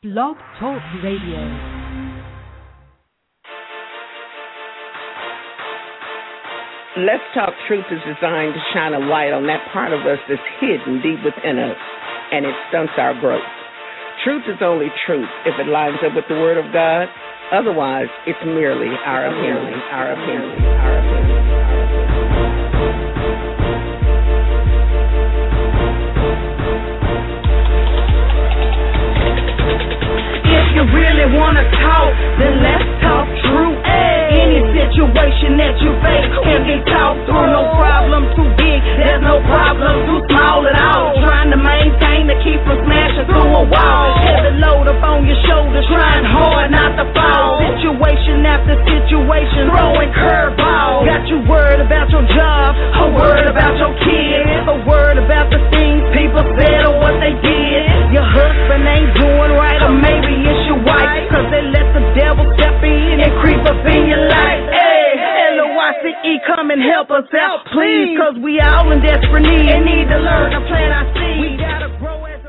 Blog Talk Radio. Let's Talk Truth is designed to shine a light on that part of us that's hidden deep within us, and it stunts our growth. Truth is only truth if it lines up with the Word of God. Otherwise, it's merely our opinion. If you really want to talk, then let's talk truth. Any situation that you face can be talked through. No problem too big, there's no problem too small at all. Trying to maintain to keep from smashing through a wall. Heavy load up on your shoulders, trying hard not to fall. Situation after situation, throwing curveballs. Got you worried about your job, a word about your kids, a word about the things people said or what they did. Your husband ain't doing right, or maybe it's your wife, cause they let the devil step in and creep up in your life. Hey, LOICE, come and help us out, please, cause we all in desperate need and need to learn to plant our seed. We gotta grow as a...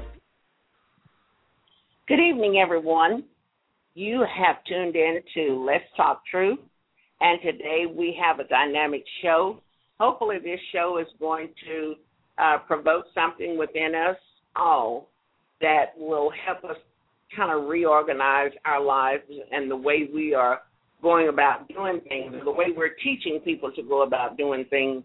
Good evening, everyone. You have tuned in to Let's Talk Truth, and today we have a dynamic show. Hopefully this show is going to provoke something within us all that will help us kind of reorganize our lives and the way we are going about doing things, and the way we're teaching people to go about doing things.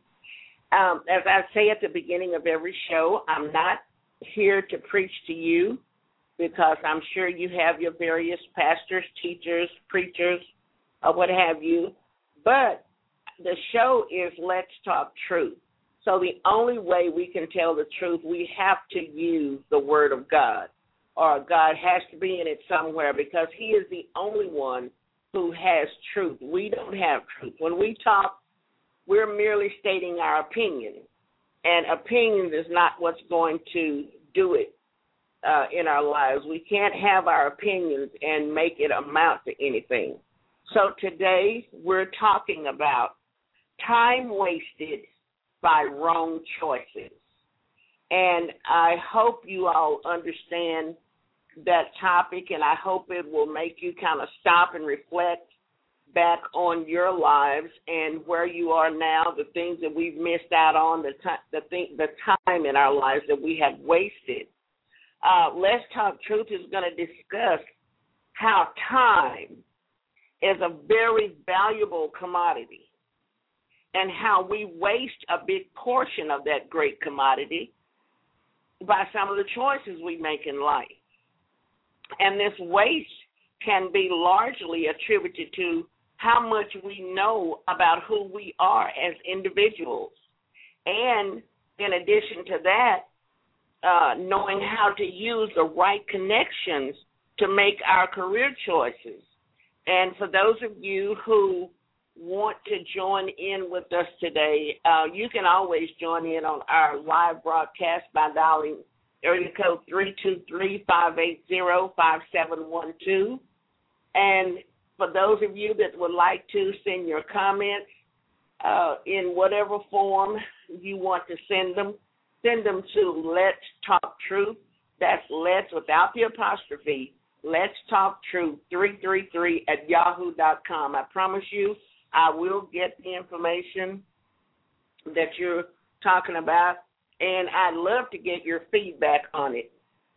As I say at the beginning of every show, I'm not here to preach to you, because I'm sure you have your various pastors, teachers, preachers, or what have you. But the show is Let's Talk Truth. So the only way we can tell the truth, we have to use the Word of God, or God has to be in it somewhere, because He is the only one who has truth. We don't have truth. When we talk, we're merely stating our opinion, and opinions is not what's going to do it in our lives. We can't have our opinions and make it amount to anything. So today we're talking about time wasted by wrong choices. And I hope you all understand that topic, and I hope it will make you kind of stop and reflect back on your lives and where you are now, the things that we've missed out on, the time in our lives that we have wasted. Let's Talk Truth is going to discuss how time is a very valuable commodity, and how we waste a big portion of that great commodity by some of the choices we make in life. And this waste can be largely attributed to how much we know about who we are as individuals. And in addition to that, knowing how to use the right connections to make our career choices. And for those of you who want to join in with us today, you can always join in on our live broadcast by dialing area code 323-580-5712. And for those of you that would like to send your comments in whatever form you want to send them to Let's Talk Truth. That's Let's without the apostrophe. Let's Talk Truth 333@yahoo.com. I promise you, I will get the information that you're talking about, and I'd love to get your feedback on it.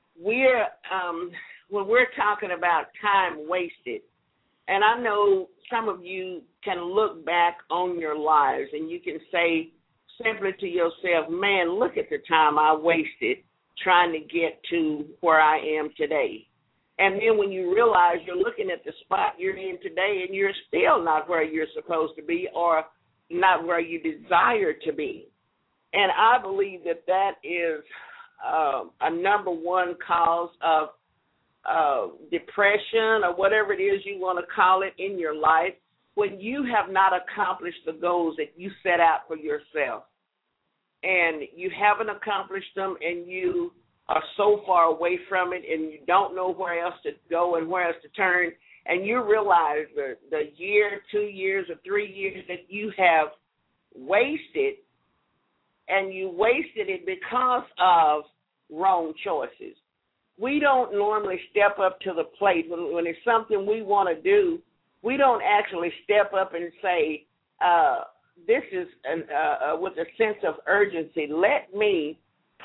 When we're talking about time wasted, and I know some of you can look back on your lives and you can say simply to yourself, man, look at the time I wasted trying to get to where I am today. And then when you realize you're looking at the spot you're in today and you're still not where you're supposed to be, or not where you desire to be. And I believe that is a number one cause of depression, or whatever it is you want to call it in your life, when you have not accomplished the goals that you set out for yourself. And you haven't accomplished them, and you are so far away from it, and you don't know where else to go and where else to turn, and you realize the year, 2 years, or 3 years that you have wasted, and you wasted it because of wrong choices. we don't normally step up to the plate when it's something we want to do. We don't actually step up and say, this is with a sense of urgency. Let me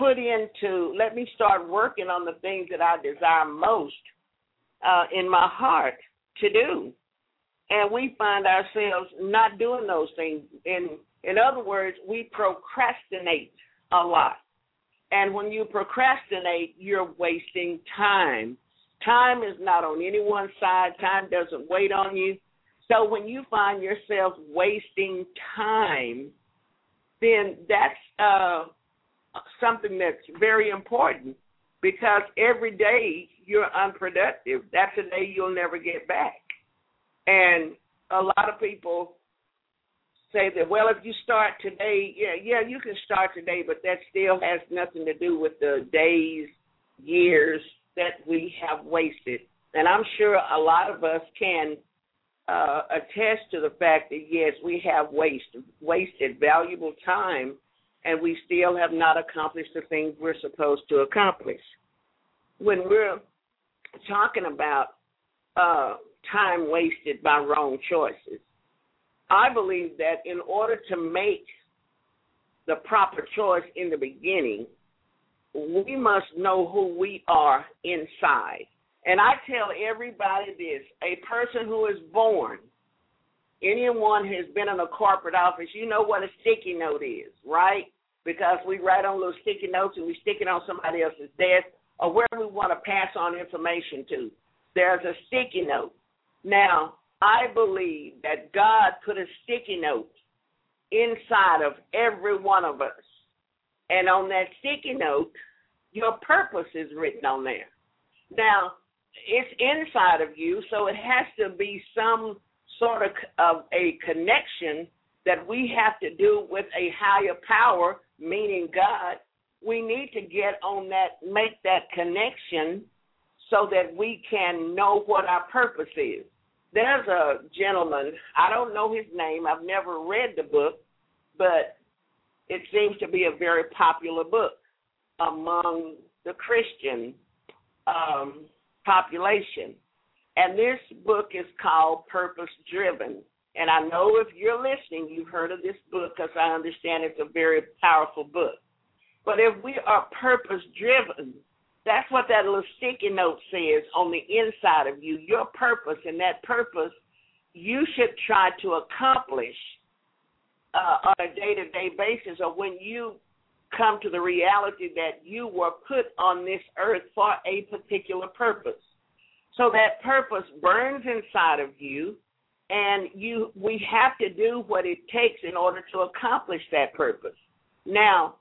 start working on the things that I desire most in my heart to do. And we find ourselves not doing those things. In other words, we procrastinate a lot. And when you procrastinate, you're wasting time. Time is not on anyone's side. Time doesn't wait on you. So when you find yourself wasting time, then that's something that's very important, because every day you're unproductive. That's a day you'll never get back. And a lot of people say that, well, if you start today, yeah, you can start today, but that still has nothing to do with the days, years that we have wasted. And I'm sure a lot of us can attest to the fact that, yes, we have wasted valuable time, and we still have not accomplished the things we're supposed to accomplish. When we're talking about time wasted by wrong choices, I believe that in order to make the proper choice in the beginning, we must know who we are inside. And I tell everybody this: a person who is born, anyone who has been in a corporate office, you know what a sticky note is, right? Because we write on little sticky notes and we stick it on somebody else's desk or where we want to pass on information to. There's a sticky note. Now, I believe that God put a sticky note inside of every one of us. And on that sticky note, your purpose is written on there. Now, it's inside of you, so it has to be some sort of a connection that we have to do with a higher power, meaning God. We need to get on that, make that connection so that we can know what our purpose is. There's a gentleman, I don't know his name, I've never read the book, but it seems to be a very popular book among the Christian population. And this book is called Purpose Driven. And I know if you're listening, you've heard of this book, because I understand it's a very powerful book. But if we are purpose driven, that's what that little sticky note says on the inside of you, your purpose. And that purpose you should try to accomplish on a day-to-day basis, or when you come to the reality that you were put on this earth for a particular purpose. So that purpose burns inside of you, and we have to do what it takes in order to accomplish that purpose. Now,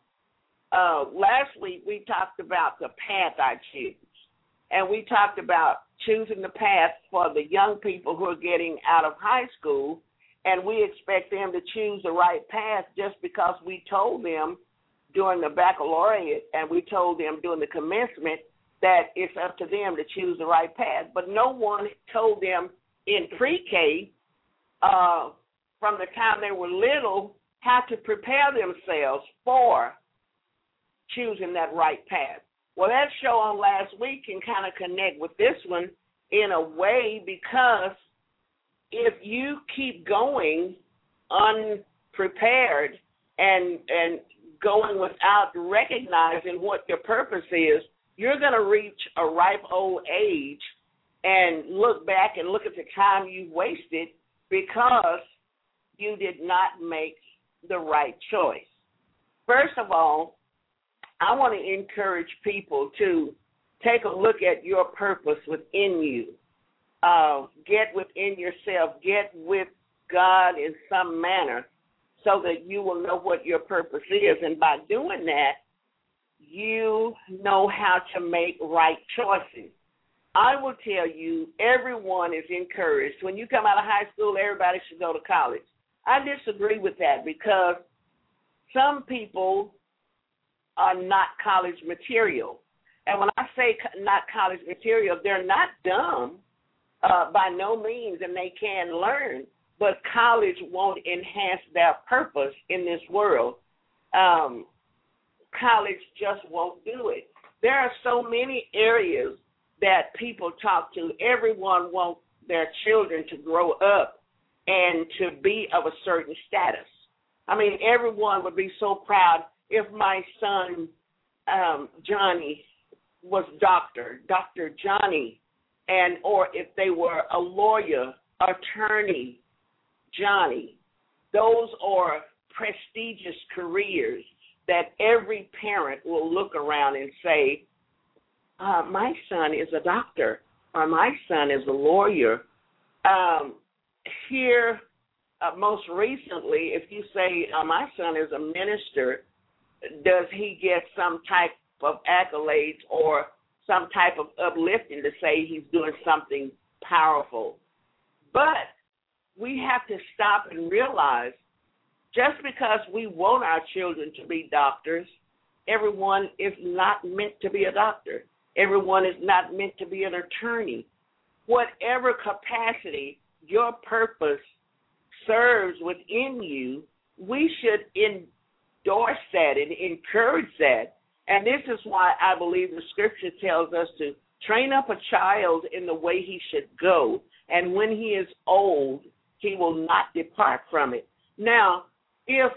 last week we talked about the path I choose, and we talked about choosing the path for the young people who are getting out of high school, and we expect them to choose the right path just because we told them during the baccalaureate and we told them during the commencement that it's up to them to choose the right path. But no one told them in pre-K from the time they were little how to prepare themselves for choosing that right path. Well, that show on last week can kind of connect with this one in a way, because if you keep going unprepared and going without recognizing what your purpose is, you're going to reach a ripe old age and look back and look at the time you wasted because you did not make the right choice. First of all, I want to encourage people to take a look at your purpose within you. Get within yourself. Get with God in some manner so that you will know what your purpose is. And by doing that, you know how to make right choices. I will tell you, everyone is encouraged. When you come out of high school, everybody should go to college. I disagree with that, because some people are not college material. And when I say not college material, they're not dumb by no means, and they can learn, but college won't enhance their purpose in this world. College just won't do it. There are so many areas that people talk to. Everyone wants their children to grow up and to be of a certain status. I mean, everyone would be so proud if my son, Johnny, was Dr. Johnny, or if they were a lawyer, attorney, Johnny. Those are prestigious careers that every parent will look around and say, my son is a doctor, or my son is a lawyer. Here, most recently, if you say, my son is a minister, does he get some type of accolades or some type of uplifting to say he's doing something powerful? But we have to stop and realize, just because we want our children to be doctors, everyone is not meant to be a doctor. Everyone is not meant to be an attorney. Whatever capacity your purpose serves within you, we should endorse that and encourage that. And this is why I believe the scripture tells us to train up a child in the way he should go, and when he is old, he will not depart from it. Now, if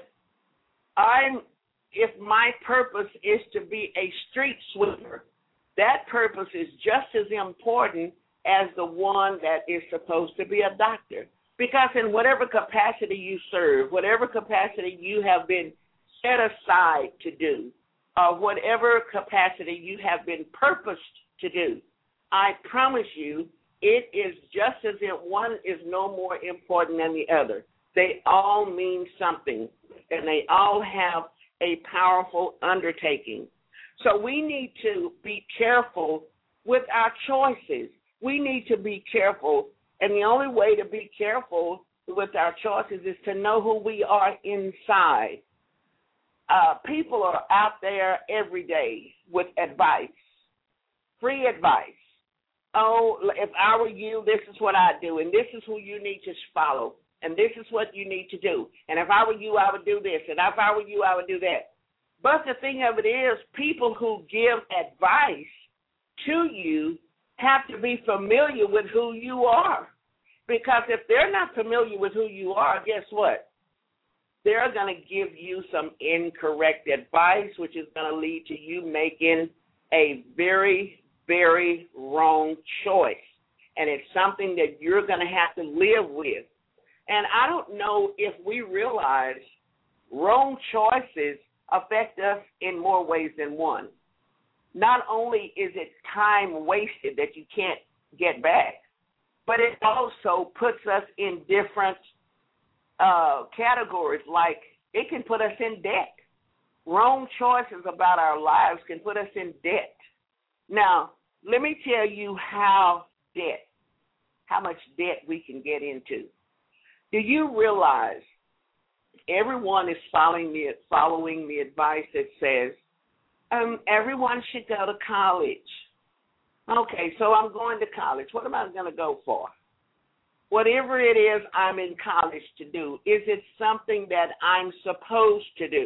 my purpose is to be a street sweeper, that purpose is just as important as the one that is supposed to be a doctor. Because in whatever capacity you serve, whatever capacity you have been set aside to do, or whatever capacity you have been purposed to do, I promise you, it is just as if one is no more important than the other. They all mean something, and they all have a powerful undertaking. So we need to be careful with our choices. We need to be careful, and the only way to be careful with our choices is to know who we are inside. People are out there every day with advice, free advice. Oh, if I were you, this is what I'd do, and this is who you need to follow, and this is what you need to do. And if I were you, I would do this, and if I were you, I would do that. But the thing of it is, people who give advice to you have to be familiar with who you are. Because if they're not familiar with who you are, guess what? They're going to give you some incorrect advice, which is going to lead to you making a very, very wrong choice. And it's something that you're going to have to live with. And I don't know if we realize wrong choices affect us in more ways than one. Not only is it time wasted that you can't get back, but it also puts us in different categories, like it can put us in debt. Wrong choices about our lives can put us in debt. Now, let me tell you how much debt we can get into. Do you realize everyone is following the advice that says, everyone should go to college. Okay, so I'm going to college. What am I going to go for? Whatever it is I'm in college to do, is it something that I'm supposed to do?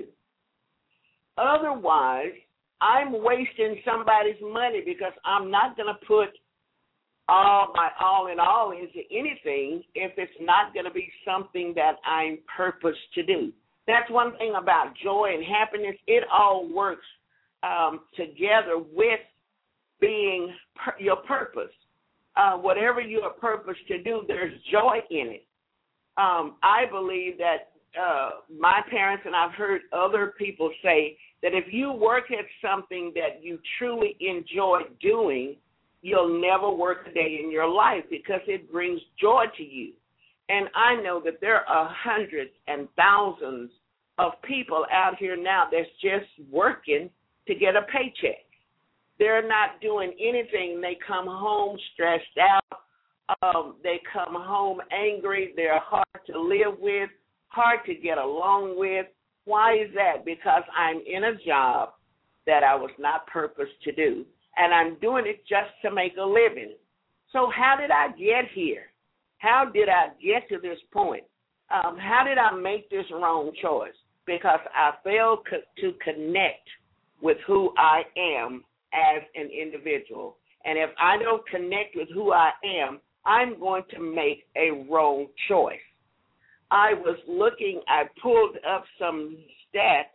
Otherwise, I'm wasting somebody's money because I'm not going to put all my all in all into anything if it's not going to be something that I'm purposed to do. That's one thing about joy and happiness. It all works together with being your purpose. Whatever you are purposed to do, there's joy in it. I believe that my parents, and I've heard other people say, that if you work at something that you truly enjoy doing, you'll never work a day in your life because it brings joy to you. And I know that there are hundreds and thousands of people out here now that's just working to get a paycheck. They're not doing anything. They come home stressed out. They come home angry. They're hard to live with, hard to get along with. Why is that? Because I'm in a job that I was not purposed to do, and I'm doing it just to make a living. So how did I get here? How did I get to this point? How did I make this wrong choice? Because I failed to connect with who I am as an individual. And if I don't connect with who I am, I'm going to make a wrong choice. I pulled up some stats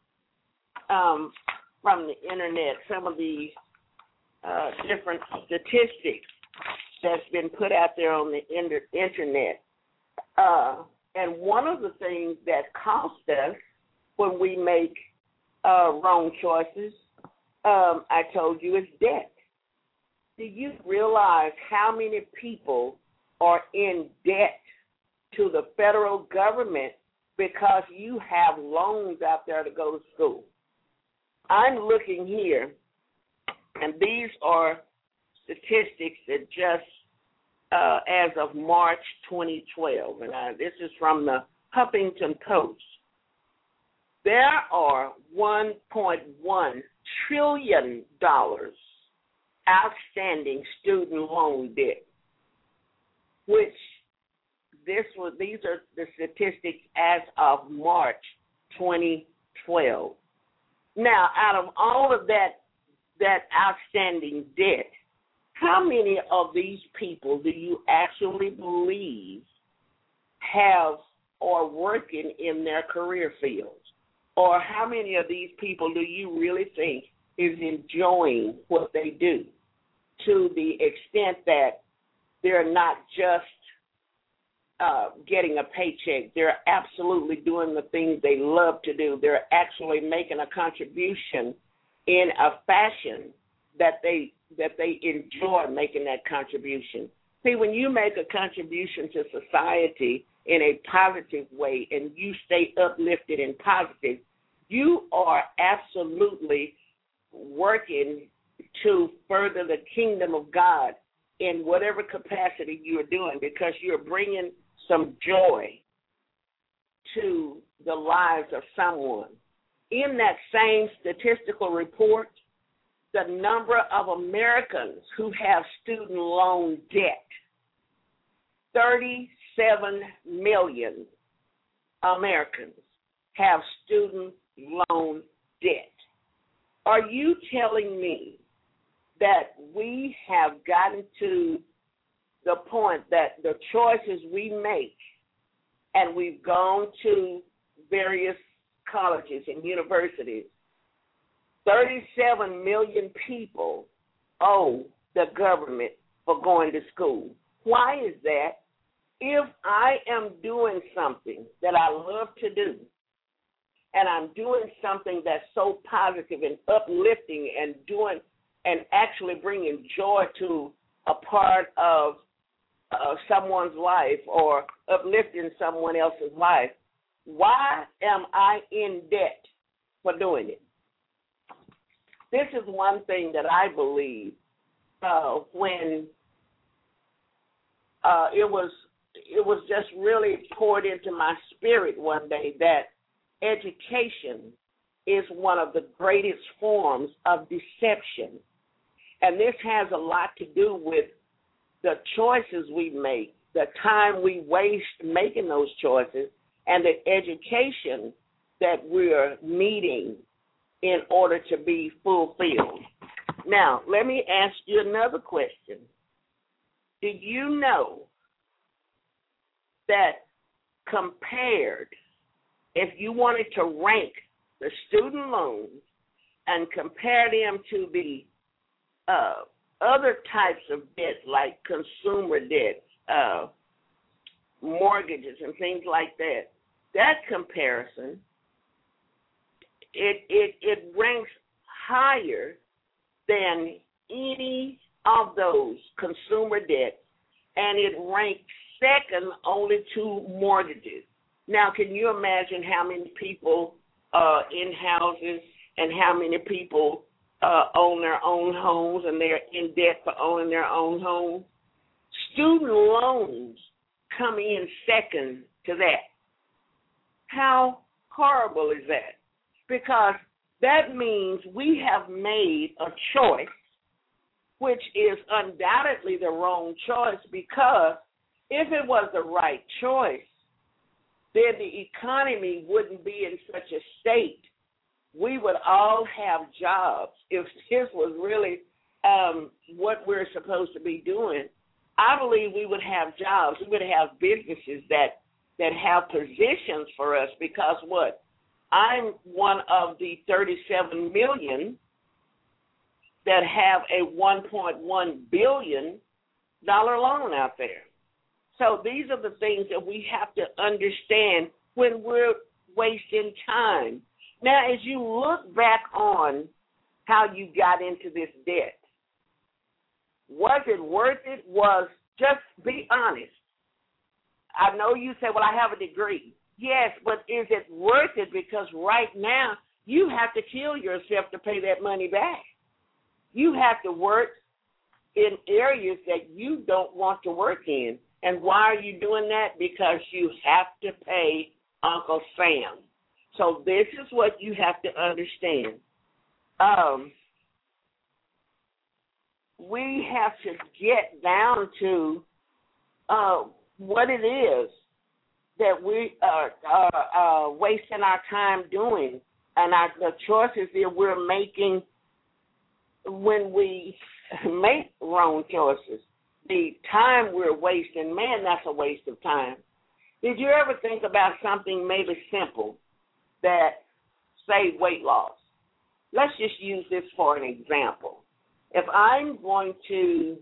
from the internet, some of the different statistics that's been put out there on the internet. And one of the things that cost us when we make wrong choices, I told you, is debt. Do you realize how many people are in debt to the federal government because you have loans out there to go to school? I'm looking here, and these are statistics that just as of March 2012, and this is from the Huffington Post. There are $1.1 trillion outstanding student loan debt, which these are the statistics as of March 2012. Now, out of all of that outstanding debt, how many of these people do you actually believe have or working in their career fields? Or how many of these people do you really think is enjoying what they do to the extent that they're not just getting a paycheck? They're absolutely doing the things they love to do. They're actually making a contribution in a fashion that they enjoy making that contribution. See, when you make a contribution to society in a positive way and you stay uplifted and positive, you are absolutely working to further the kingdom of God in whatever capacity you are doing, because you're bringing some joy to the lives of someone. In that same statistical report, the number of Americans who have student loan debt, 37 million Americans have student loan debt. Are you telling me that we have gotten to the point that the choices we make, and we've gone to various colleges and universities, 37 million people owe the government for going to school? Why is that? If I am doing something that I love to do, and I'm doing something that's so positive and uplifting and doing and actually bringing joy to a part of someone's life or uplifting someone else's life, why am I in debt for doing it? This is one thing that I believe when it was just really poured into my spirit one day that education is one of the greatest forms of deception. And this has a lot to do with the choices we make, the time we waste making those choices, and the education that we're needing in order to be fulfilled. Now, let me ask you another question. Do you know that compared, if you wanted to rank the student loans and compare them to the other types of debt like consumer debt, mortgages and things like that, that comparison, it ranks higher than any of those consumer debts, and it ranks second only to mortgages. Now, can you imagine how many people in houses and how many people own their own homes and they're in debt for owning their own homes? Student loans come in second to that. How horrible is that? Because that means we have made a choice, which is undoubtedly the wrong choice, because if it was the right choice, then the economy wouldn't be in such a state we would all have jobs. If this was really what we're supposed to be doing, I believe we would have jobs. We would have businesses that have positions for us, because what? I'm one of the 37 million that have a $1.1 billion loan out there. So these are the things that we have to understand when we're wasting time. Now, as you look back on how you got into this debt, was it worth it? Just be honest. I know you say, well, I have a degree. Yes, but is it worth it? Because right now you have to kill yourself to pay that money back. You have to work in areas that you don't want to work in. And why are you doing that? Because you have to pay Uncle Sam. So this is what you have to understand. We have to get down to what it is that we are wasting our time doing, and the choices that we're making when we make wrong choices. The time we're wasting, man, that's a waste of time. Did you ever think about something maybe simple that, say, weight loss? Let's just use this for an example. If I'm going to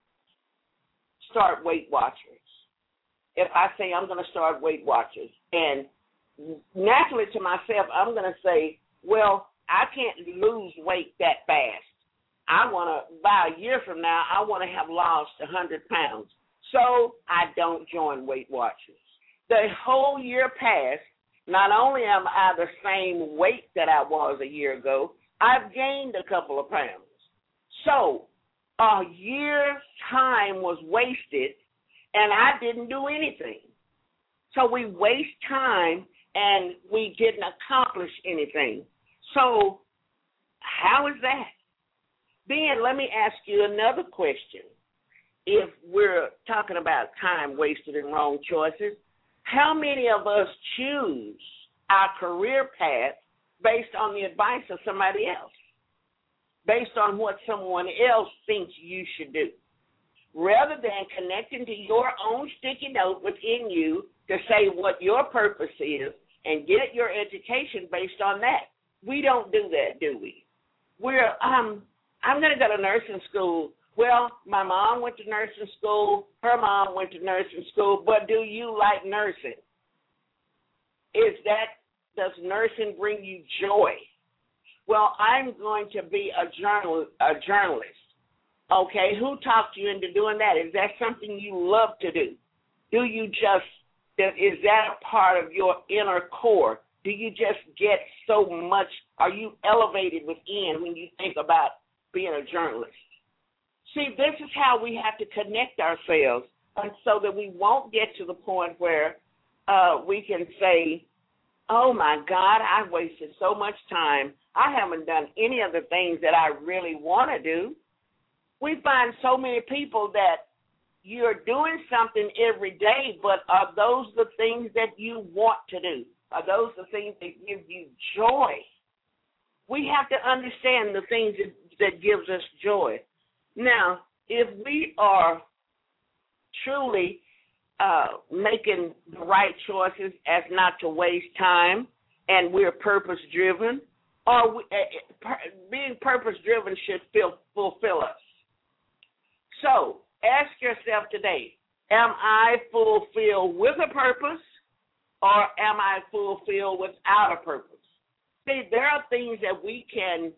start Weight Watchers, if I say I'm going to start Weight Watchers, and naturally to myself, I'm going to say, well, I can't lose weight that fast. I want to, by a year from now, I want to have lost 100 pounds. So I don't join Weight Watchers. The whole year passed. Not only am I the same weight that I was a year ago, I've gained a couple of pounds. So a year's time was wasted, and I didn't do anything. So we waste time, and we didn't accomplish anything. So how is that? Then let me ask you another question. If we're talking about time wasted and wrong choices, how many of us choose our career path based on the advice of somebody else, based on what someone else thinks you should do, rather than connecting to your own sticky note within you to say what your purpose is and get your education based on that? We don't do that, do we? I'm going to go to nursing school. Well, my mom went to nursing school. Her mom went to nursing school. But do you like nursing? Does nursing bring you joy? Well, I'm going to be a journalist. Okay, who talked you into doing that? Is that something you love to do? Is that a part of your inner core? Do you just get so much? Are you elevated within when you think about being a journalist? See, this is how we have to connect ourselves, and so that we won't get to the point where we can say, oh, my God, I wasted so much time. I haven't done any of the things that I really want to do. We find so many people that you're doing something every day, but are those the things that you want to do? Are those the things that give you joy? We have to understand the things that gives us joy. Now, if we are truly making the right choices as not to waste time, and we're purpose-driven, or being purpose-driven should fulfill us. So ask yourself today, am I fulfilled with a purpose, or am I fulfilled without a purpose? See, there are things that we can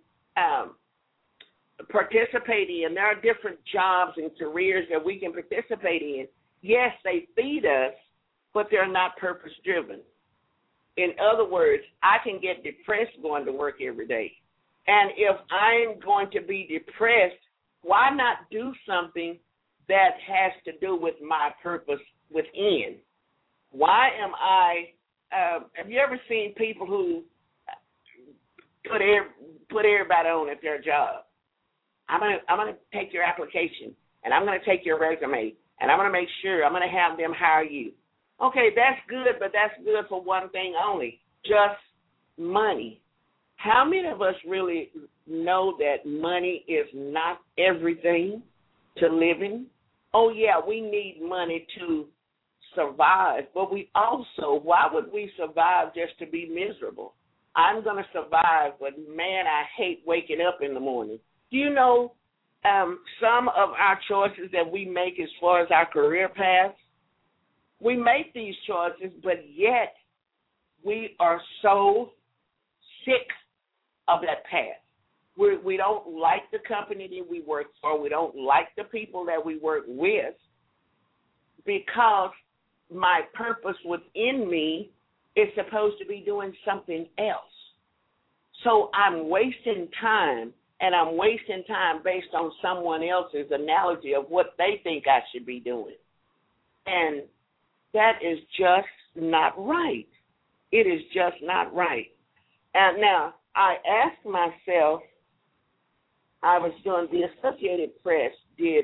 participate in. There are different jobs and careers that we can participate in. Yes, they feed us, but they're not purpose-driven. In other words, I can get depressed going to work every day. And if I'm going to be depressed, why not do something that has to do with my purpose within? Why am have you ever seen people who put everybody on at their job? I'm gonna take your application, and I'm gonna take your resume, and I'm gonna make sure I'm gonna have them hire you. Okay, that's good, but that's good for one thing only, just money. How many of us really know that money is not everything to living? Oh, yeah, we need money to survive, but we also, why would we survive just to be miserable? I'm going to survive, but man, I hate waking up in the morning. Do you know some of our choices that we make as far as our career paths? We make these choices, but yet we are so sick of that path. We don't like the company that we work for. We don't like the people that we work with, because my purpose within me is supposed to be doing something else. So I'm wasting time, and I'm wasting time based on someone else's analogy of what they think I should be doing. And that is just not right. It is just not right. And now, I asked myself, I was doing, the Associated Press did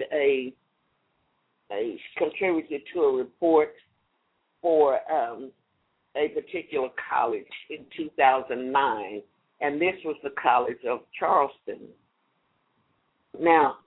contributed to a report for a particular college in 2009, and this was the College of Charleston. Now,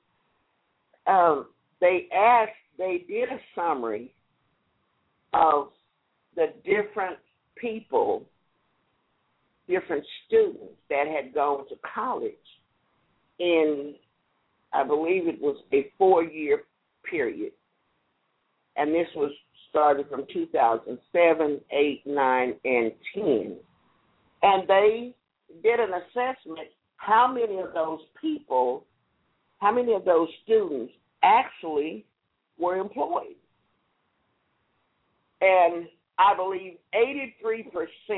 they did a summary of the different people, different students that had gone to college in, I believe it was a 4-year period. And this was started from 2007, 8, 9, and 10. And they did an assessment how many of those people, how many of those students actually were employed. And I believe 83%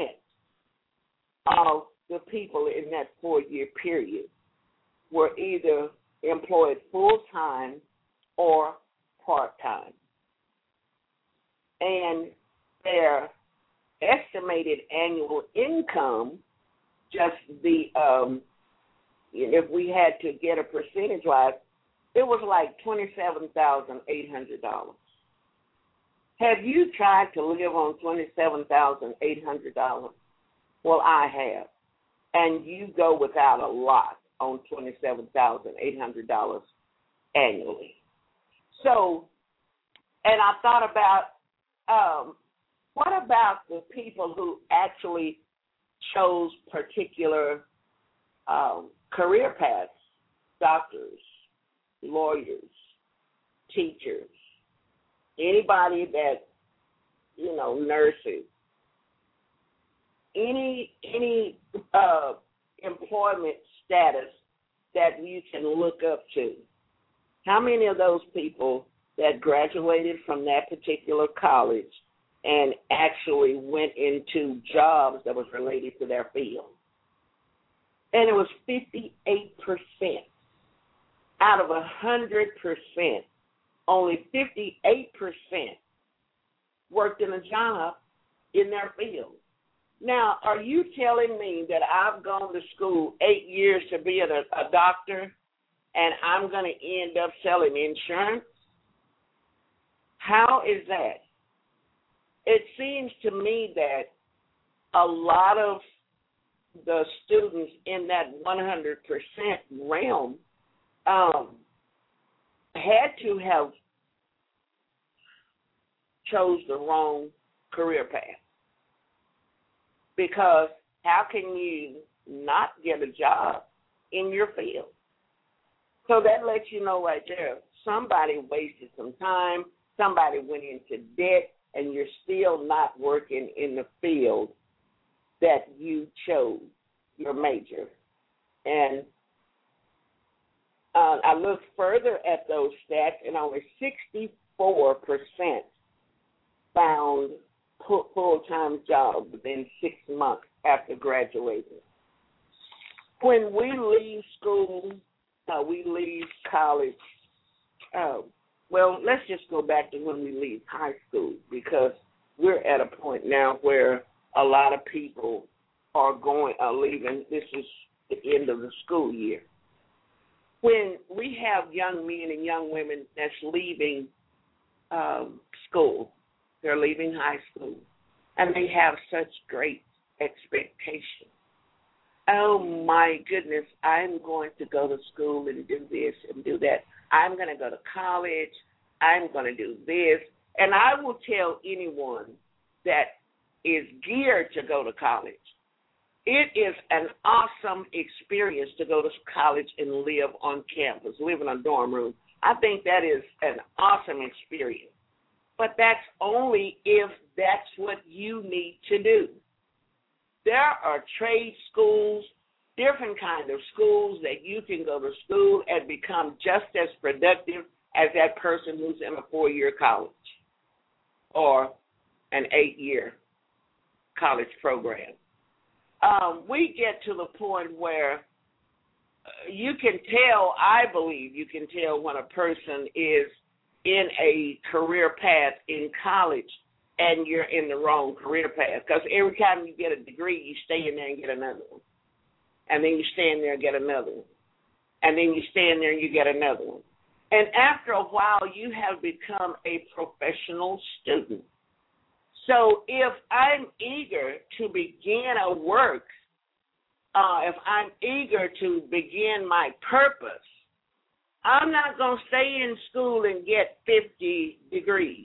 of the people in that 4-year period were either employed full-time or part-time. And their estimated annual income, just if we had to get a percentage-wise, it was like $27,800. Have you tried to live on $27,800? Well, I have. And you go without a lot on $27,800 annually. So, and I thought about, what about the people who actually chose particular career paths, doctors, lawyers, teachers, anybody that, nurses, any employment status that you can look up to? How many of those people that graduated from that particular college and actually went into jobs that was related to their field? And it was 58%. Out of 100%, only 58% worked in a job in their field. Now, are you telling me that I've gone to school 8 years to be a doctor and I'm going to end up selling insurance? How is that? It seems to me that a lot of the students in that 100% realm had to have chose the wrong career path. Because how can you not get a job in your field? So that lets you know right there, somebody wasted some time, somebody went into debt, and you're still not working in the field that you chose, your major. And I looked further at those stats, and only 64% found full-time jobs within 6 months after graduating. When we leave school, we leave college, well, let's just go back to when we leave high school, because we're at a point now where a lot of people are leaving. This is the end of the school year. When we have young men and young women that's leaving school, they're leaving high school, and they have such great expectations. Oh my goodness, I'm going to go to school and do this and do that. I'm going to go to college. I'm going to do this. And I will tell anyone that is geared to go to college, it is an awesome experience to go to college and live on campus, live in a dorm room. I think that is an awesome experience. But that's only if that's what you need to do. There are trade schools, different kinds of schools that you can go to school and become just as productive as that person who's in a 4-year college or an 8-year college program. We get to the point where you can tell, I believe you can tell when a person is in a career path in college and you're in the wrong career path. Because every time you get a degree, you stay in there and get another one. And then you stay in there and get another one. And then you stay in there and you get another one. And after a while, you have become a professional student. So if I'm eager to begin a work, if I'm eager to begin my purpose, I'm not going to stay in school and get 50 degrees.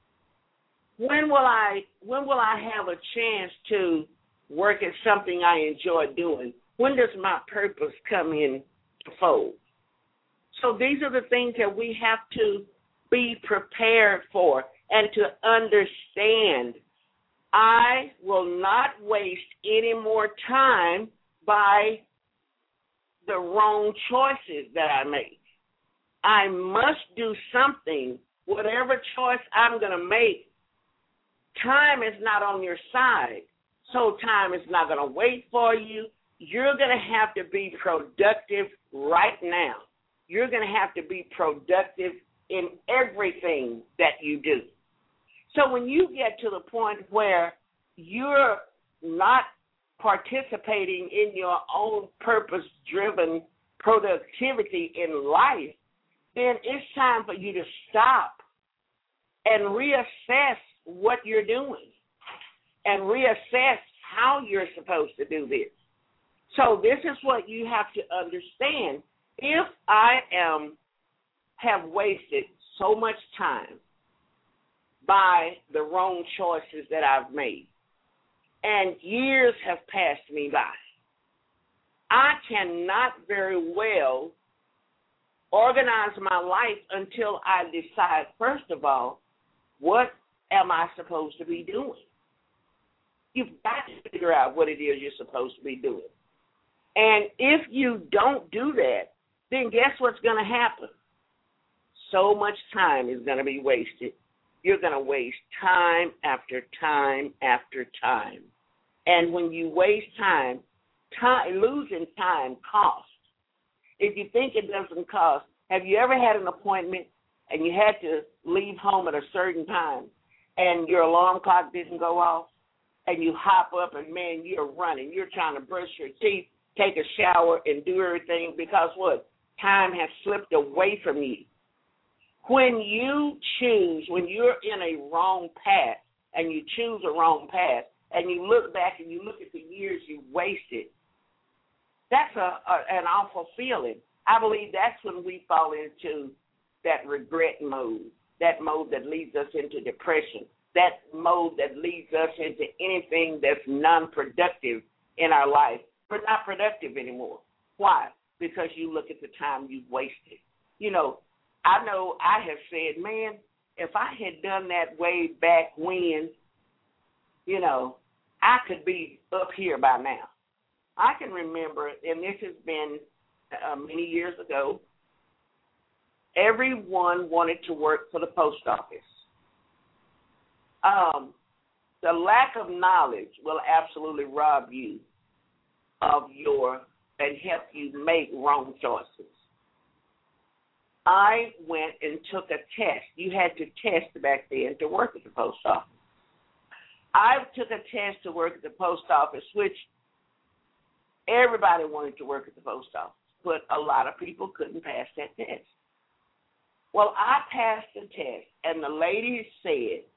When will I have a chance to work at something I enjoy doing? When does my purpose come in to fold? So these are the things that we have to be prepared for and to understand. I will not waste any more time by the wrong choices that I make. I must do something. Whatever choice I'm going to make, time is not on your side. So time is not going to wait for you. You're going to have to be productive right now. You're going to have to be productive in everything that you do. So when you get to the point where you're not participating in your own purpose-driven productivity in life, then it's time for you to stop and reassess what you're doing and reassess how you're supposed to do this. So this is what you have to understand. If I have wasted so much time by the wrong choices that I've made, and years have passed me by, I cannot very well organize my life until I decide, first of all, what am I supposed to be doing? You've got to figure out what it is you're supposed to be doing. And if you don't do that, then guess what's going to happen? So much time is going to be wasted. You're going to waste time after time after time. And when you waste time, losing time costs. If you think it doesn't cost, have you ever had an appointment and you had to leave home at a certain time and your alarm clock didn't go off and you hop up and, man, you're running. You're trying to brush your teeth, take a shower, and do everything because what? Time has slipped away from you. When you choose, when you're in a wrong path and you choose a wrong path and you look back and you look at the years you wasted, that's an awful feeling. I believe that's when we fall into that regret mode, that mode that leads us into depression, that mode that leads us into anything that's non-productive in our life. We're not productive anymore. Why? Because you look at the time you've wasted. You know I have said, man, if I had done that way back when, I could be up here by now. I can remember, and this has been many years ago, everyone wanted to work for the post office. The lack of knowledge will absolutely rob you of and help you make wrong choices. I went and took a test. You had to test back then to work at the post office. I took a test to work at the post office, which everybody wanted to work at the post office, but a lot of people couldn't pass that test. Well, I passed the test, and the lady said,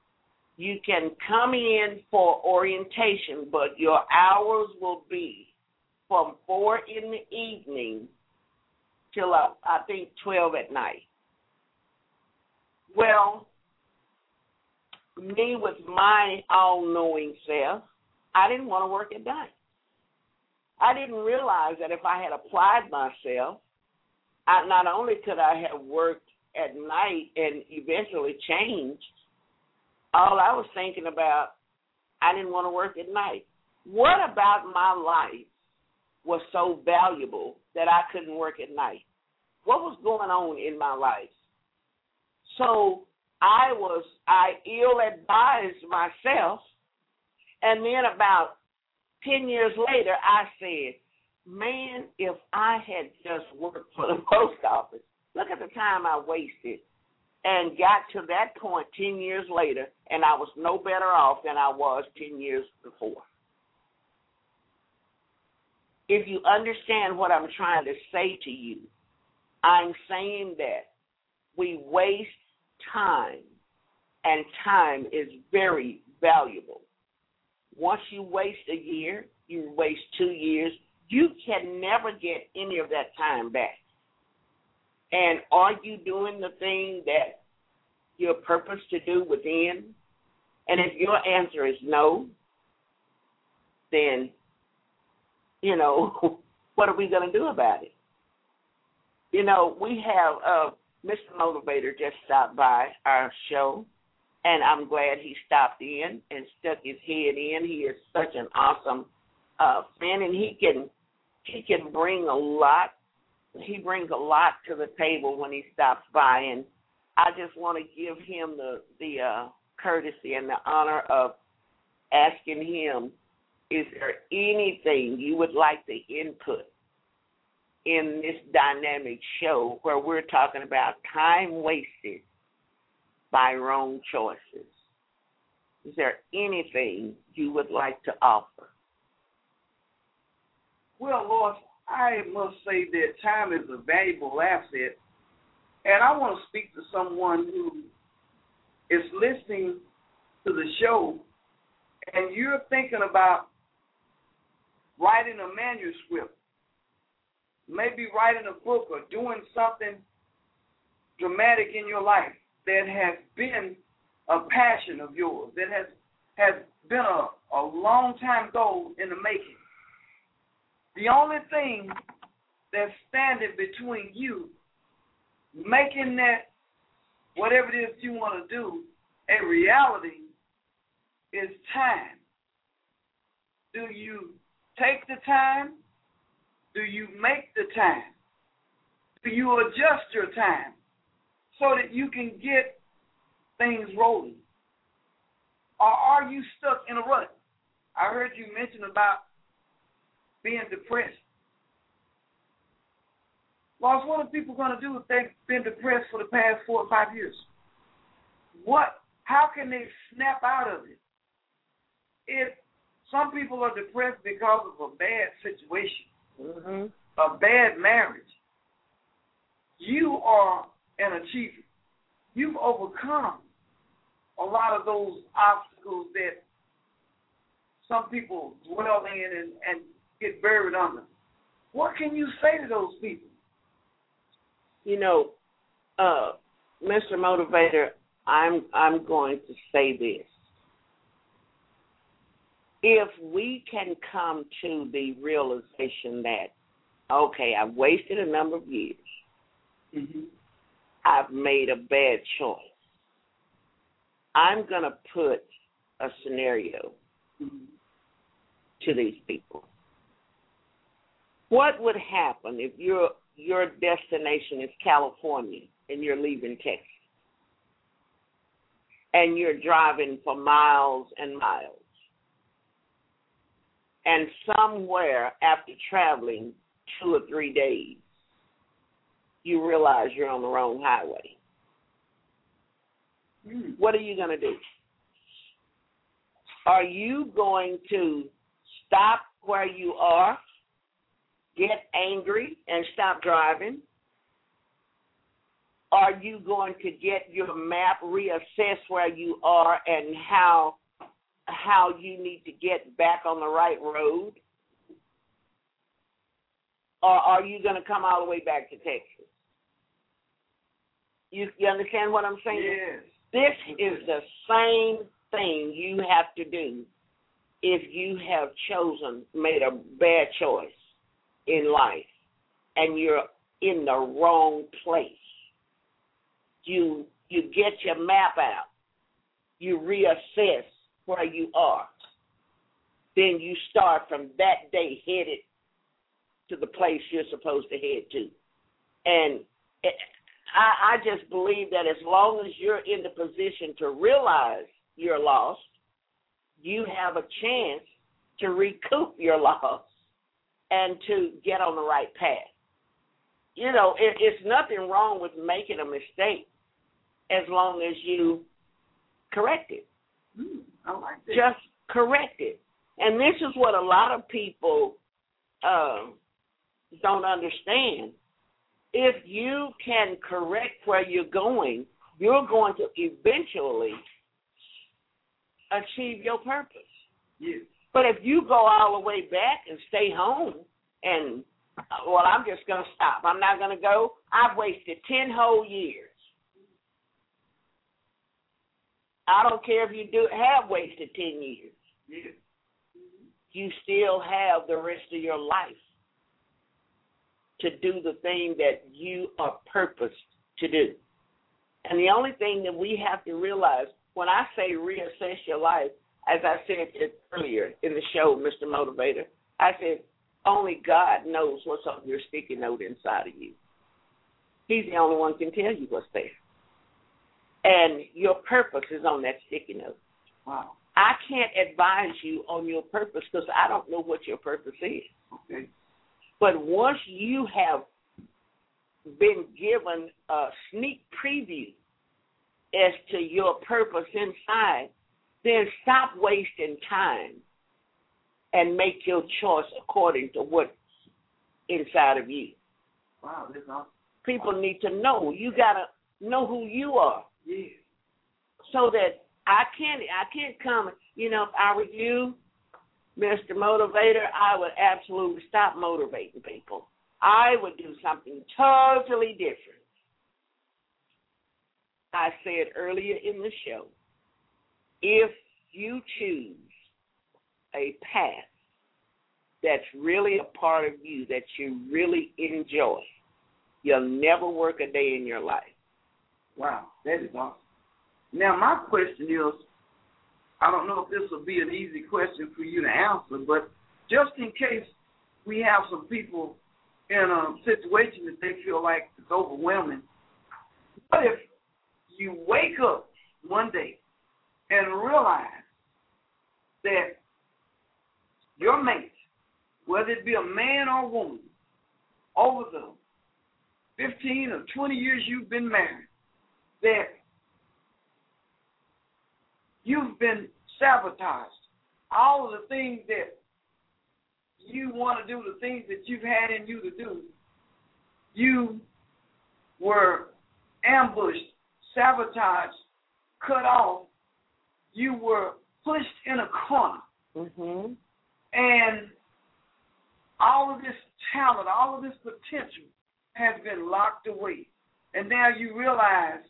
you can come in for orientation, but your hours will be from 4 in the evening till I think 12 at night. Well, me with my all-knowing self, I didn't want to work at night. I didn't realize that if I had applied myself, not only could I have worked at night and eventually changed, all I was thinking about, I didn't want to work at night. What about my life was so valuable that I couldn't work at night? What was going on in my life? So I ill-advised myself, and then about 10 years later, I said, man, if I had just worked for the post office, look at the time I wasted, and got to that point 10 years later, and I was no better off than I was 10 years before. If you understand what I'm trying to say to you, I'm saying that we waste time, and time is very valuable. Once you waste a year, you waste 2 years, you can never get any of that time back. And are you doing the thing that you're purposed to do within? And if your answer is no, then, what are we going to do about it? We have Mr. Motivator just stopped by our show, and I'm glad he stopped in and stuck his head in. He is such an awesome fan, and he can bring a lot. He brings a lot to the table when he stops by, and I just want to give him the courtesy and the honor of asking him, is there anything you would like to input in this dynamic show where we're talking about time wasted by wrong choices? Is there anything you would like to offer? Well, Lord, I must say that time is a valuable asset, and I want to speak to someone who is listening to the show, and you're thinking about writing a manuscript, maybe writing a book or doing something dramatic in your life that has been a passion of yours, that has been a long time goal in the making. The only thing that's standing between you making that, whatever it is you want to do, a reality is time. Do you take the time? Do you make the time? Do you adjust your time so that you can get things rolling? Or are you stuck in a rut? I heard you mention about being depressed. Lost, what are people going to do if they've been depressed for the past 4 or 5 years? How can they snap out of it? If some people are depressed because of a bad situation, a bad marriage, you are an achiever. You've overcome a lot of those obstacles that some people dwell in and get buried under. What can you say to those people? Mr. Motivator, I'm going to say this. If we can come to the realization that, okay, I've wasted a number of years, I've made a bad choice, I'm going to put a scenario to these people. What would happen if your destination is California and you're leaving Texas and you're driving for miles and miles, and somewhere after traveling 2 or 3 days, you realize you're on the wrong highway? What are you going to do? Are you going to stop where you are, get angry, and stop driving? Are you going to get your map, reassess where you are and how you need to get back on the right road? or are you going to come all the way back to Texas? You understand what I'm saying? Yes. This is the same thing you have to do if you have made a bad choice in life and you're in the wrong place. You get your map out. You reassess where you are. Then you start from that day headed to the place you're supposed to head to. And I just believe that as long as you're in the position to realize you're lost, you have a chance to recoup your loss and to get on the right path. You know, it's nothing wrong with making a mistake as long as you correct it. I like that. Just correct it. And this is what a lot of people don't understand. If you can correct where you're going to eventually achieve your purpose. Yes. But if you go all the way back and stay home and, well, I'm just going to stop. I'm not going to go. I've wasted 10 whole years. I don't care if you have wasted 10 years. Yes. You still have the rest of your life to do the thing that you are purposed to do. And the only thing that we have to realize, when I say reassess your life, as I said it earlier in the show, Mr. Motivator, I said only God knows what's on your sticky note inside of you. He's the only one who can tell you what's there. And your purpose is on that sticky note. Wow. I can't advise you on your purpose because I don't know what your purpose is. Okay. But once you have been given a sneak preview as to your purpose inside, then stop wasting time and make your choice according to what's inside of you. Wow, that's awesome. People need to know. You got to know who you are. Yes. So that I can't come, you know, if I were you, Mr. Motivator, I would absolutely stop motivating people. I would do something totally different. I said earlier in the show, if you choose a path that's really a part of you, that you really enjoy, you'll never work a day in your life. Wow, that is awesome. Now, my question is, I don't know if this will be an easy question for you to answer, but just in case we have some people in a situation that they feel like it's overwhelming, what if you wake up one day and realize that your mate, whether it be a man or woman, over the 15 or 20 years you've been married, that you've been sabotaged. All of the things that you want to do, the things that you've had in you to do, you were ambushed, sabotaged, cut off. You were pushed in a corner. Mm-hmm. And all of this talent, all of this potential has been locked away. And now you realize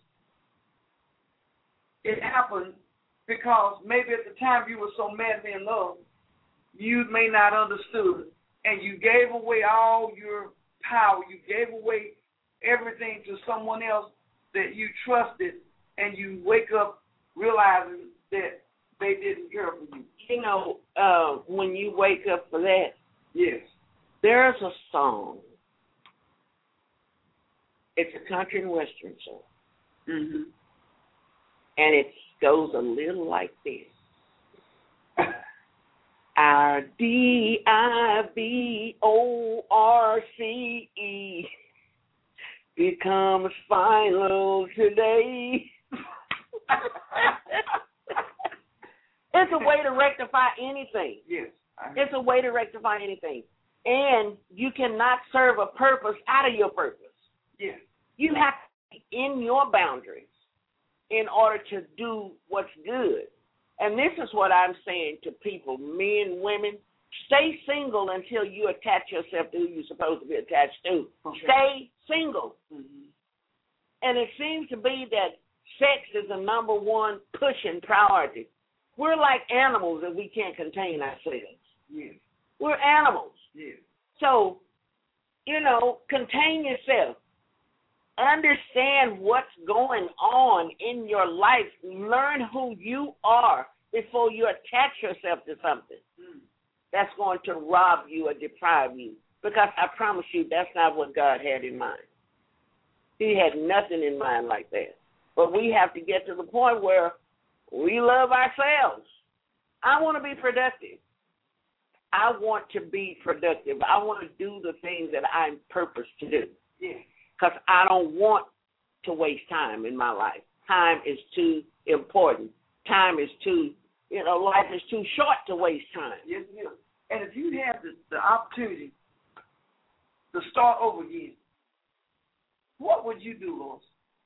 it happened because maybe at the time you were so madly in love, you may not understood, and you gave away all your power. You gave away everything to someone else that you trusted, and you wake up realizing that they didn't care for you. You know, when you wake up for that, yes, there's a song. It's a country and western song. Mm-hmm. And it goes a little like this. RDIVORCE becomes final today. It's a way to rectify anything. Yes. It's a way to rectify anything. And you cannot serve a purpose out of your purpose. Yes. You have to be in your boundaries in order to do what's good. And this is what I'm saying to people, men, women. Stay single until you attach yourself to who you're supposed to be attached to. Okay. Stay single. Mm-hmm. And it seems to be that sex is the number one pushing priority. We're like animals if we can't contain ourselves. Yes. We're animals. Yes. So, contain yourself. Understand what's going on in your life. Learn who you are before you attach yourself to something that's going to rob you or deprive you. Because I promise you, that's not what God had in mind. He had nothing in mind like that. But we have to get to the point where we love ourselves. I want to be productive. I want to be productive. I want to do the things that I'm purposed to do. Because I don't want to waste time in my life. Time is too important. Time is too, life is too short to waste time. Yes, it is. And if you have the opportunity to start over again, what would you do, Lois?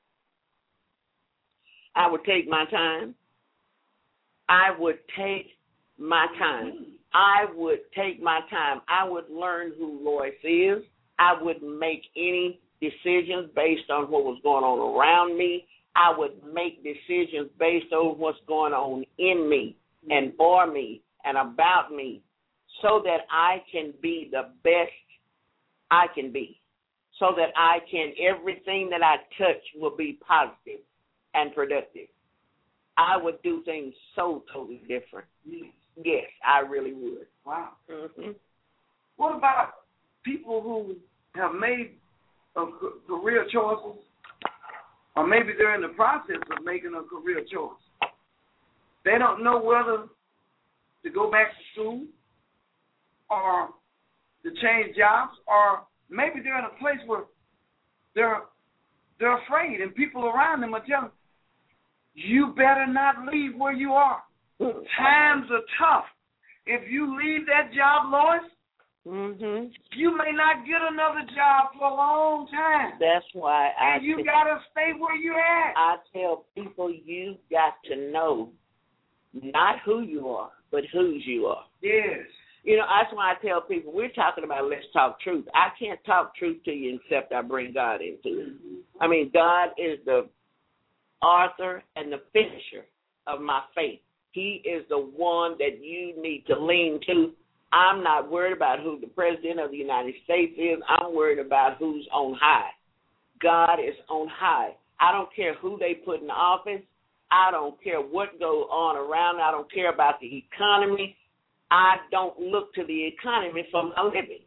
I would take my time. I would take my time. I would take my time. I would learn who Lois is. I wouldn't make any decisions based on what was going on around me. I would make decisions based on what's going on in me and for me and about me so that I can be the best I can be, so that everything that I touch will be positive and productive. I would do things so totally different. Yes, I really would. Wow. Mm-hmm. What about people who have made career choices, or maybe they're in the process of making a career choice? They don't know whether to go back to school or to change jobs, or maybe they're in a place where they're afraid, and people around them are telling them, you better not leave where you are. Times are tough. If you leave that job, Lois, you may not get another job for a long time. That's why you got to stay where you're at. I tell people you got to know not who you are, but whose you are. Yes. That's why I tell people, we're talking about let's talk truth. I can't talk truth to you except I bring God into it. I mean, God is the author and the finisher of my faith. He is the one that you need to lean to. I'm not worried about who the president of the United States is. I'm worried about who's on high. God is on high. I don't care who they put in office. I don't care what goes on around. I don't care about the economy. I don't look to the economy for my living.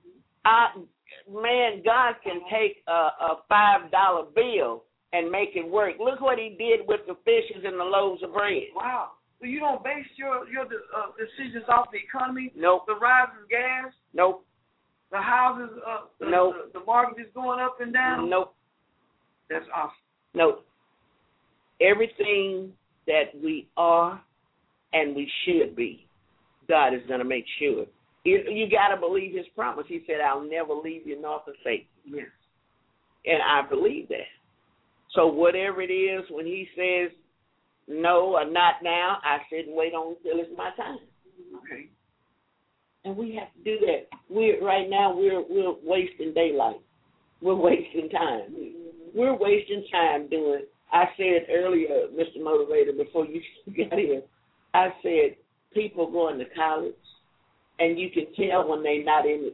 God can take a $5 bill and make it work. Look what he did with the fishes and the loaves of bread. Wow. So you don't base your decisions off the economy? Nope. The rise in gas? Nope. The houses, nope. The market is going up and down? Nope. That's awesome. Nope. Everything that we are and we should be, God is going to make sure. You got to believe his promise. He said, I'll never leave you nor forsake you. Yes. And I believe that. So whatever it is, when he says no or not now, I sit and wait on until it's my time. Okay. And we have to do that. Right now we're wasting daylight. We're wasting time. We're wasting time doing. I said earlier, Mr. Motivator, before you got here, I said people going to college, and you can tell when they're not in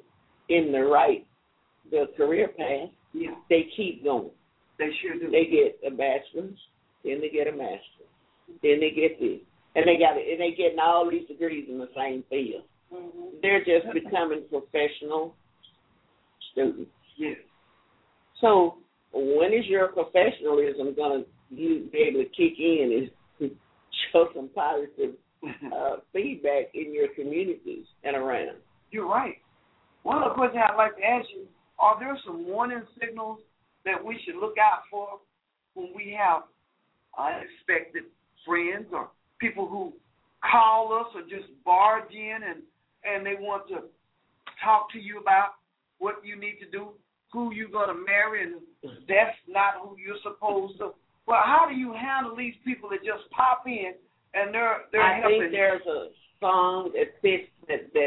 the career path. Yeah. They keep going. They sure do. They get a bachelor's, then they get a master's, then they get this, and they getting all these degrees in the same field. Mm-hmm. They're just becoming professional students. Yes. So when is your professionalism going to be able to kick in and show some positive feedback in your communities and around? You're right. One of the questions I'd like to ask you, are there some warning signals that we should look out for when we have unexpected friends or people who call us or just barge in and they want to talk to you about what you need to do, who you're going to marry, and that's not who you're supposed to? Well, how do you handle these people that just pop in and they're I helping? think there's a song that fits that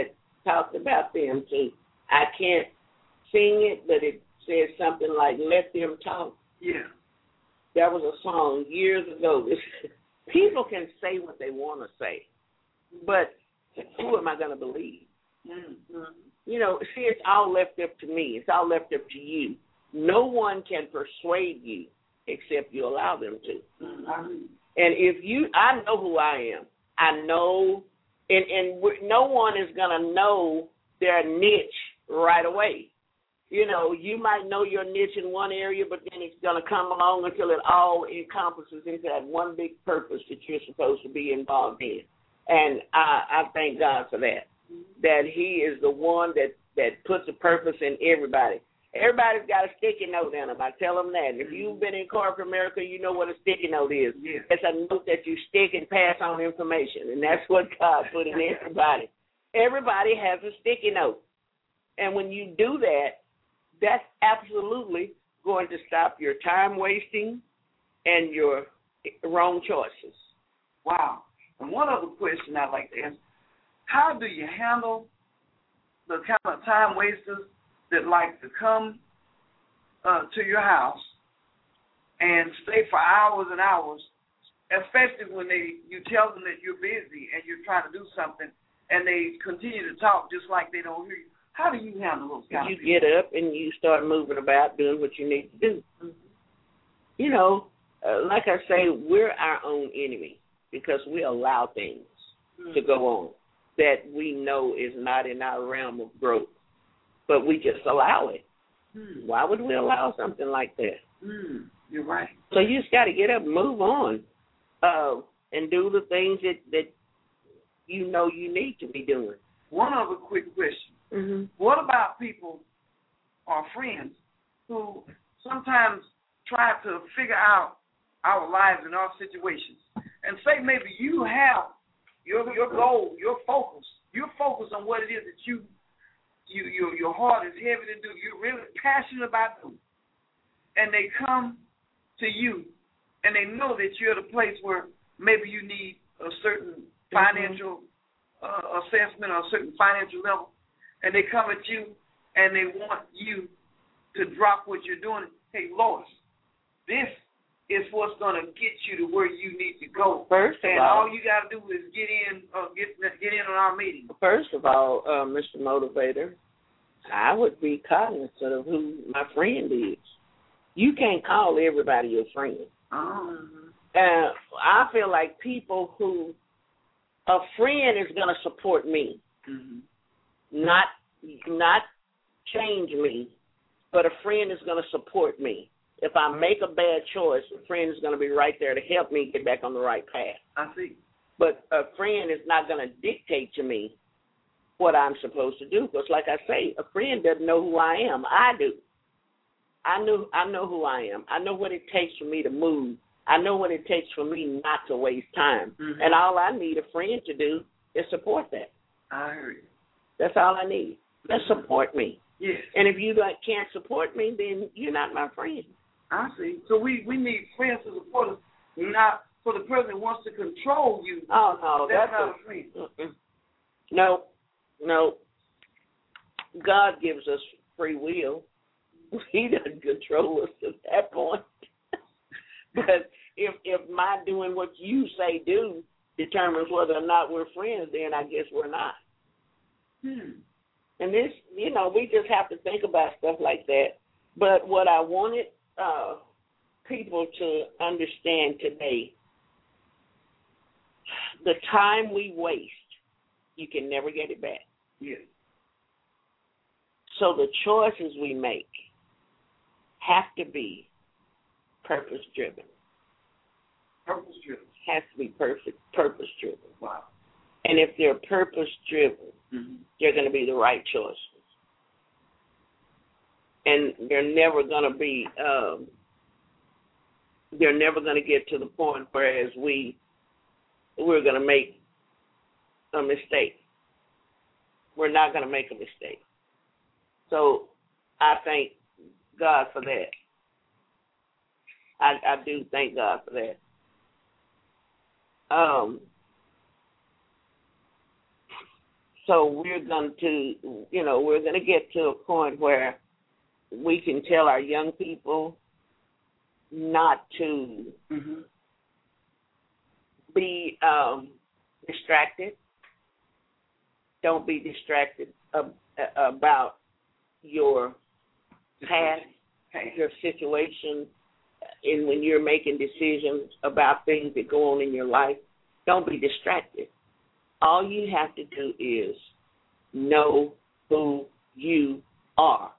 talked about them too. I can't sing it, but it says something like "Let them talk." Yeah. That was a song years ago. People can say what they want to say, but who am I going to believe? Mm-hmm. You know, see, it's all left up to me. It's all left up to you. No one can persuade you except you allow them to. Mm-hmm. And I know who I am. I know, and no one is going to know their niche right away. You know, you might know your niche in one area, but then it's going to come along until it all encompasses into that one big purpose that you're supposed to be involved in. And I thank God for that, that he is the one that puts a purpose in everybody. Everybody's got a sticky note in them. I tell them that. If you've been in corporate America, you know what a sticky note is. Yeah. It's a note that you stick and pass on information, and that's what God put in everybody. Everybody has a sticky note. And when you do that, that's absolutely going to stop your time wasting and your wrong choices. Wow. And one other question I'd like to ask, how do you handle the kind of time wasters that like to come to your house and stay for hours and hours, especially when you tell them that you're busy and you're trying to do something, and they continue to talk just like they don't hear you? How do you handle those kind of people? You get up and you start moving about, doing what you need to do. Mm-hmm. You know, like I say, we're our own enemy because we allow things to go on that we know is not in our realm of growth, but we just allow it. Why would we allow something like that? You're right. So you just got to get up and move on and do the things that you know you need to be doing. One other quick question. Mm-hmm. What about people or friends who sometimes try to figure out our lives and our situations, and say maybe you have your goal, your focus, you're focused on what it is that your heart is heavy to do, you're really passionate about doing, and they come to you and they know that you're at a place where maybe you need a certain financial assessment or a certain financial level, and they come at you and they want you to drop what you're doing. Hey, Lois, this is what's going to get you to where you need to go. First of all, you got to do is get in on our meeting. First of all, Mr. Motivator, I would be cognizant of who my friend is. You can't call everybody your friend. I feel like people who a friend is going to support me, not change me, but a friend is going to support me. If I make a bad choice, a friend is going to be right there to help me get back on the right path. I see. But a friend is not going to dictate to me what I'm supposed to do, because like I say, a friend doesn't know who I am. I do. I know who I am. I know what it takes for me to move. I know what it takes for me not to waste time. And all I need a friend to do is support that. I hear you. That's all I need. Just support me. Yes. And if you can't support me, then you're not my friend. I see. So we need friends to support us, not for the person who wants to control you. Oh, no. That's not a friend. No. God gives us free will. He doesn't control us at that point. But if my doing what you say do determines whether or not we're friends, then I guess we're not. And this, we just have to think about stuff like that. But what I wanted people to understand today, the time we waste, you can never get it back. Yes. So the choices we make have to be purpose-driven. Purpose-driven. Has to be purpose-driven. Wow. And if they're purpose-driven, they're going to be the right choices. And they're never going to be, they're never going to get to the point whereas we're going to make a mistake. We're not going to make a mistake. So I thank God for that. I do thank God for that. So we're going to get to a point where we can tell our young people not to be distracted. Don't be distracted about your past, your situation, and when you're making decisions about things that go on in your life, don't be distracted. All you have to do is know who you are.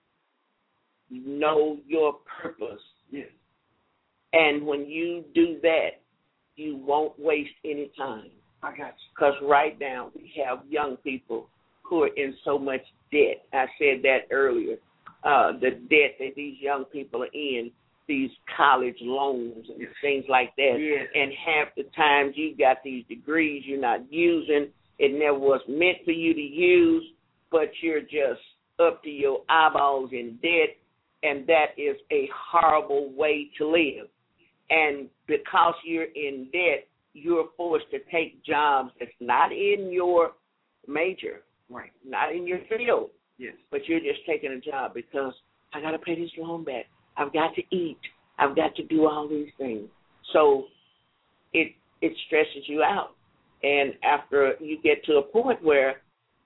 Know your purpose. Yes. And when you do that, you won't waste any time. I got you. Because right now we have young people who are in so much debt. I said that earlier. The debt that these young people are in, these college loans and things like that. Yes. And half the times you got these degrees you're not using. It never was meant for you to use, but you're just up to your eyeballs in debt, and that is a horrible way to live. And because you're in debt, you're forced to take jobs that's not in your major, right? Not in your field. Yes. But you're just taking a job because I got to pay this loan back. I've got to eat. I've got to do all these things. So it stresses you out. And after you get to a point where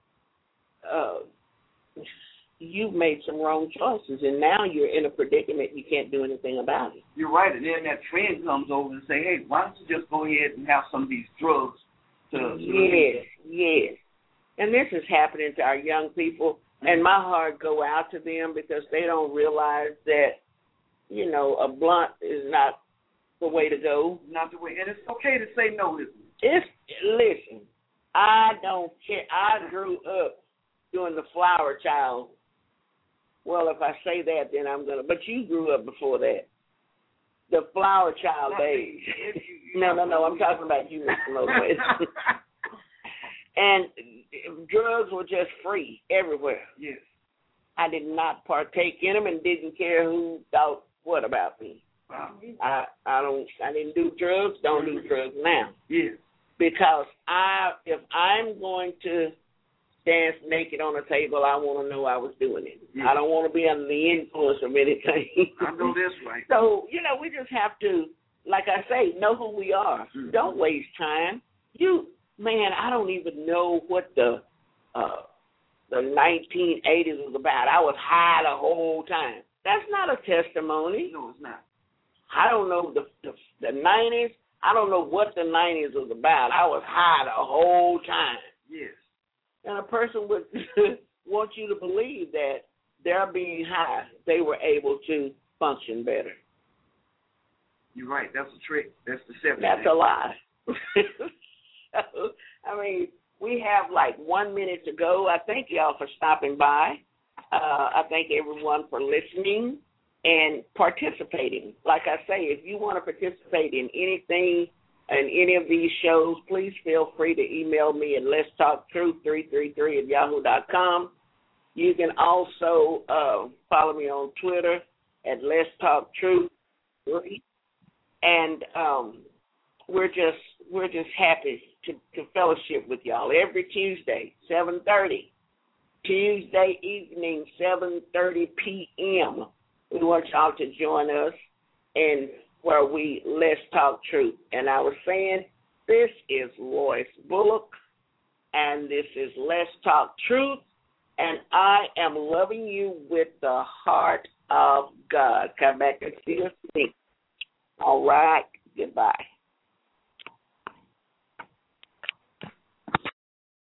you've made some wrong choices, and now you're in a predicament, you can't do anything about it. You're right. And then that friend comes over and say, hey, why don't you just go ahead and have some of these drugs to Yes. And this is happening to our young people, and my heart go out to them because they don't realize that, a blunt is not the way to go. Not the way. And it's okay to say no, isn't it? Listen, I don't care. I grew up during the flower child. Well, if I say that, then I'm going to. But you grew up before that. The flower child days. No. I'm talking about you, Mr. Lopez. And drugs were just free everywhere. Yes. I did not partake in them and didn't care who thought what about me. Wow. I didn't do drugs. Don't do drugs now. Yes. Because if I'm going to dance naked on a table, I want to know I was doing it. Yes. I don't want to be under the influence of anything. I know this, right? So, we just have to, like I say, know who we are. Mm-hmm. Don't waste time. I don't even know what the 1980s was about. I was high the whole time. That's not a testimony. No, it's not. I don't know the 90s. I don't know what the 90s was about. I was high the whole time. Yes. And a person would want you to believe that they're being high, they were able to function better. You're right. That's a trick. That's deception. That's a lie. We have like 1 minute to go. I thank y'all for stopping by. I thank everyone for listening and participating. Like I say, if you want to participate in anything in any of these shows, please feel free to email me at letstalktruth333@yahoo.com. You can also follow me on Twitter at Let's Talk Truth. And we're just happy to fellowship with y'all every Tuesday, 7:30. Tuesday evening, 7:30 p.m. We want y'all to join us and where we Let's Talk Truth. And I was saying, this is Lois Bullock, and this is Let's Talk Truth, and I am loving you with the heart of God. Come back and see us. All right. Goodbye.